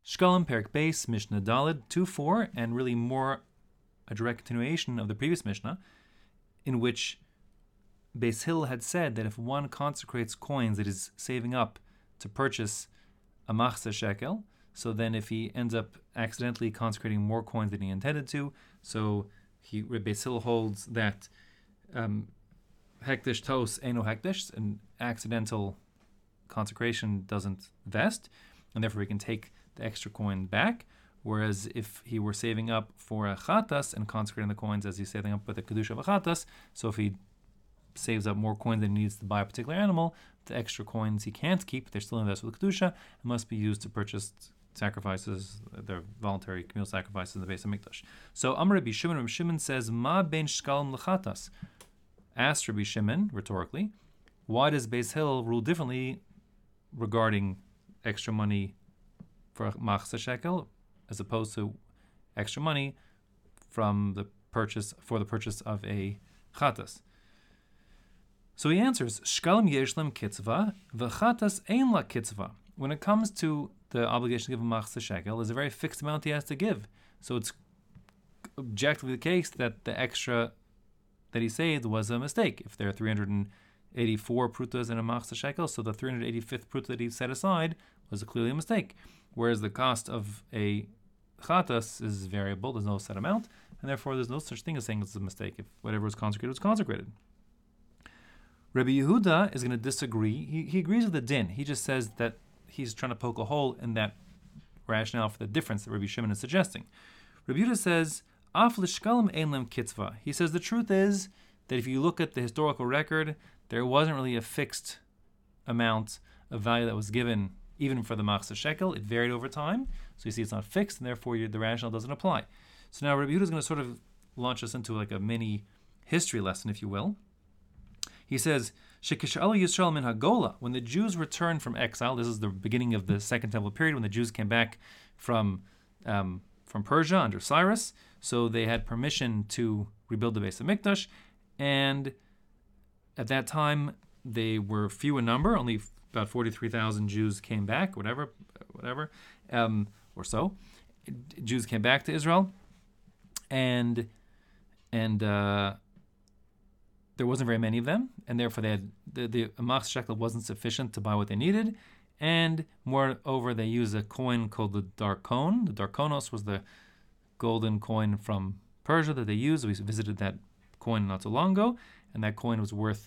Shkalim Perik Beis, Mishnah Daled 2:4, and really more a direct continuation of the previous Mishnah, in which Beis Hillel had said that if one consecrates coins that he's saving up to purchase a machzah shekel, so then if he ends up accidentally consecrating more coins than he intended to, so Beis Hillel holds that hekdesh tos eno hekdesh, an accidental consecration doesn't vest, and therefore he can take the extra coin back. Whereas if he were saving up for a chatas and consecrating the coins as he's saving up with the kedusha of a chatas, so if he saves up more coins than he needs to buy a particular animal, the extra coins he can't keep, they're still invested with kedusha, and must be used to purchase sacrifices, their voluntary communal sacrifices in the Beis Hamikdash. So Amar Rabbi Shimon says, Ma ben shkalim lechatas. Asked Rabbi Shimon, rhetorically, why does Beis Hillel rule differently regarding extra money for a machzah shekel as opposed to extra money from the purchase of a chatas? So he answers, Shkalim yeshlem kitzva, v'chatas ein la kitzva. When it comes to the obligation to give a machzah shekel, there's a very fixed amount he has to give. So it's objectively the case that the extra that he saved was a mistake. If there are 384 prutas in a machzah shekel, so the 385th pruta that he set aside was clearly a mistake. Whereas the cost of a chatas is variable, there's no set amount, and therefore there's no such thing as saying it's a mistake. If whatever was consecrated. Rabbi Yehuda is going to disagree. He agrees with the din. He just says that he's trying to poke a hole in that rationale for the difference that Rabbi Shimon is suggesting. Rabbi Yehuda says, Af l'shkalim ein lem kitzva. He says the truth is that if you look at the historical record, there wasn't really a fixed amount of value that was given even for the machzah shekel. It varied over time. So you see it's not fixed, and therefore the rationale doesn't apply. So now Rabbi Yehuda is going to sort of launch us into like a mini history lesson, if you will. He says, Shekish'alu Yisrael min hagola, when the Jews returned from exile, this is the beginning of the Second Temple period, when the Jews came back from Persia under Cyrus, so they had permission to rebuild the Beis Hamikdash, and at that time they were few in number, only about 43,000 Jews came back, whatever, or so. Jews came back to Israel, and there wasn't very many of them, and therefore they had the machzah shekel wasn't sufficient to buy what they needed, and moreover they used a coin called the darkon. The darkonos was the golden coin from Persia that they used. We visited that coin not so long ago, and that coin was worth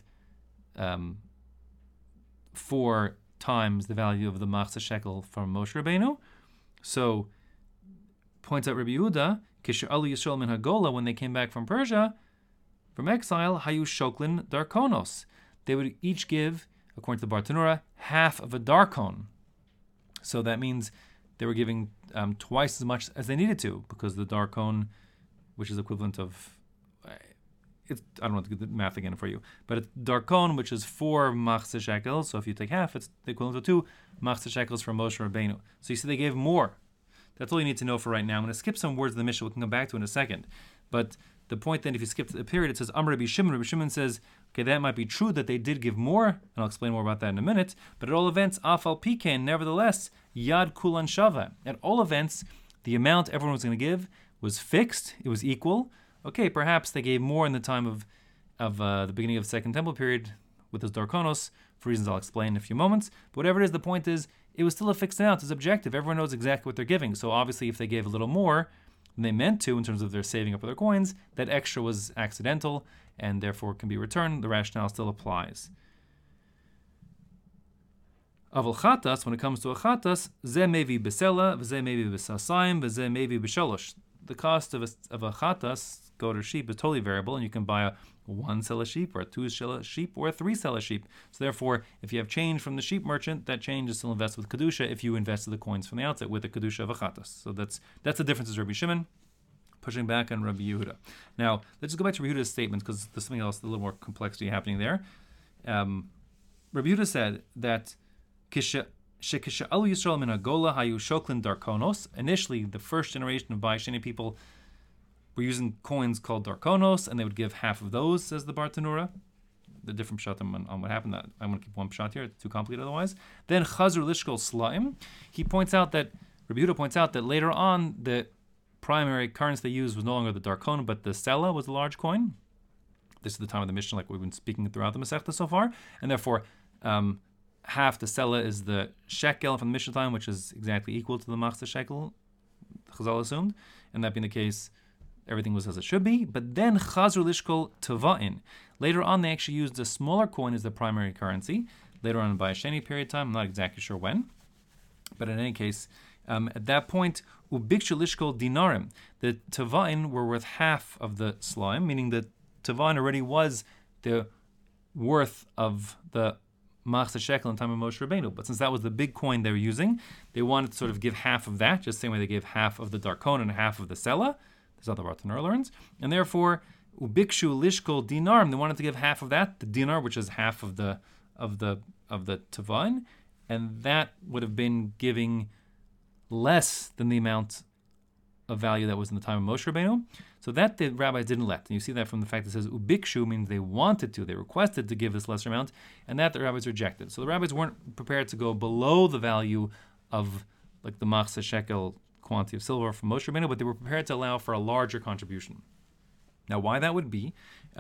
4 times the value of the machzah shekel from Moshe Rabbeinu. So, points out Rabbi Yehuda, Kishe'alu Yisrael min hagola, when they came back from Persia, from exile, hayu shoklin darkonos. They would each give, according to the Bartanura, half of a darkon. So that means they were giving twice as much as they needed to, because the darkon, which is equivalent of, I don't want to do the math again for you, but it's darkon, which is 4 machzah shekels. So if you take half, it's the equivalent of 2 machzah shekels from Moshe Rabbeinu. So you see they gave more. That's all you need to know for right now. I'm going to skip some words of the Mishnah. We can come back to in a second. But the point then, if you skip the period, it says, Amar Rabbi Shimon. Rabbi Shimon says, okay, that might be true that they did give more, and I'll explain more about that in a minute, but at all events, Afal Pikein, nevertheless, Yad Kulan Shava. At all events, the amount everyone was going to give was fixed, it was equal. Okay, perhaps they gave more in the time of the beginning of the Second Temple period with those Darkonos, for reasons I'll explain in a few moments. But whatever it is, the point is, it was still a fixed amount, it's objective. Everyone knows exactly what they're giving. So obviously, if they gave a little more than they meant to in terms of their saving up of their coins, that extra was accidental and therefore can be returned. The rationale still applies. Aval chatas, when it comes to a chatas, ze mevi besela, ze mevi besasayim, ze mevi beshalosh. The cost of a chatas, goat or sheep, is totally variable, and you can buy a 1 sela sheep or a 2 sela sheep or a 3 sela sheep. So therefore, if you have change from the sheep merchant, that change is still invested with kedusha if you invested the coins from the outset with the kedusha of a chatas. So that's the difference with Rabbi Shimon, pushing back on Rabbi Yehuda. Now, let's just go back to Rabbi Yehuda's statements, because there's something else, a little more complexity happening there. Rabbi Yehuda said that Shekisha'alu Yisrael min hagola hayu shoklin darkonos. Initially, the first generation of Baisheni people were using coins called darkonos, and they would give half of those, says the Bartanura. The different pshat on what happened. That I'm going to keep one pshat here; it's too complicated otherwise. Then Chazur Lishkol Slaim. He points out that Rabbi Yehuda points out that later on, the primary currency they used was no longer the darkon, but the sela was the large coin. This is the time of the Mishnah, like we've been speaking throughout the Masechta so far, and therefore half the sela is the shekel from the Mishnah time, which is exactly equal to the machzah shekel, Chazal assumed, and that being the case, everything was as it should be. But then chazru lishkol tava'in. Later on, they actually used a smaller coin as the primary currency. Later on in Bayesheni period of time, I'm not exactly sure when, but in any case, at that point, ubikshu lishkol dinarim. The tava'in were worth half of the slime, meaning that tava'in already was the worth of the machzah shekel in time of Moshe Rabbeinu. But since that was the big coin they were using, they wanted to sort of give half of that, just the same way they gave half of the darkon and half of the sela. This is how the Bartanur learns. And therefore, ubikshu lishkol dinarim, they wanted to give half of that, the dinar, which is half of the tava'in, and that would have been giving less than the amount of value that was in the time of Moshe Rabbeinu. So that the rabbis didn't let. And you see that from the fact that it says ubikshu means they wanted to, they requested to give this lesser amount, and that the rabbis rejected. So the rabbis weren't prepared to go below the value of like the machzah shekel quantity of silver from Moshe Rabbeinu, but they were prepared to allow for a larger contribution. Now, why that would be?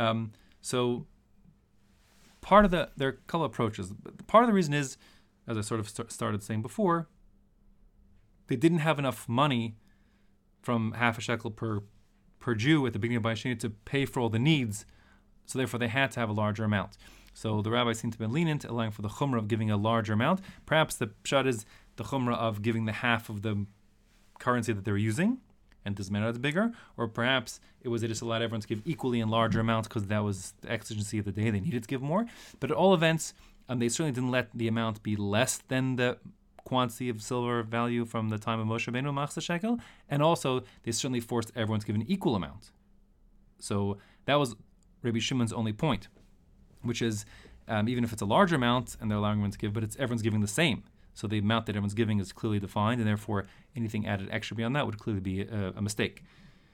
So part of there are a couple of approaches. Part of the reason is, as I sort of started saying before, they didn't have enough money from half a shekel per Jew at the beginning of Bayesheni to pay for all the needs, so therefore they had to have a larger amount. So the rabbis seem to be lenient, allowing for the chumrah of giving a larger amount. Perhaps the pshat is the chumrah of giving the half of the currency that they're using, and doesn't matter it's bigger, or perhaps it was they just allowed everyone to give equally in larger amounts because that was the exigency of the day, they needed to give more. But at all events, they certainly didn't let the amount be less than the quantity of silver value from the time of Moshe Rabbeinu, machzah shekel, and also they certainly forced everyone to give an equal amount. So that was Rabbi Shimon's only point, which is even if it's a larger amount and they're allowing everyone to give, but everyone's giving the same. So the amount that everyone's giving is clearly defined, and therefore anything added extra beyond that would clearly be a mistake.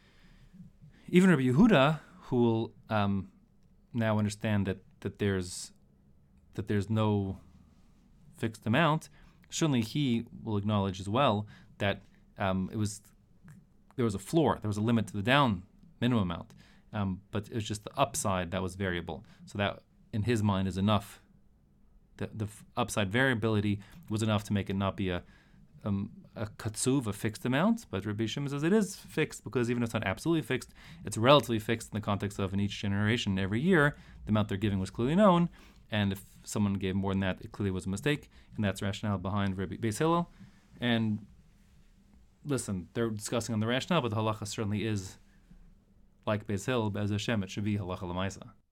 Even Rabbi Yehuda, who will now understand that there's no fixed amount, certainly he will acknowledge as well that there was a floor, there was a limit to the down minimum amount, but it was just the upside that was variable. So that, in his mind, is enough. The upside variability was enough to make it not be a katsuv, a fixed amount, but Rabbi Shimon says it is fixed because even if it's not absolutely fixed, it's relatively fixed in the context of in each generation, every year, the amount they're giving was clearly known, and if someone gave more than that, it clearly was a mistake, and that's rationale behind Rabbi Beis Hillel. And listen, they're discussing on the rationale, but the halacha certainly is like Beis Hillel, Be'ez Hashem, it should be halacha l'maisa.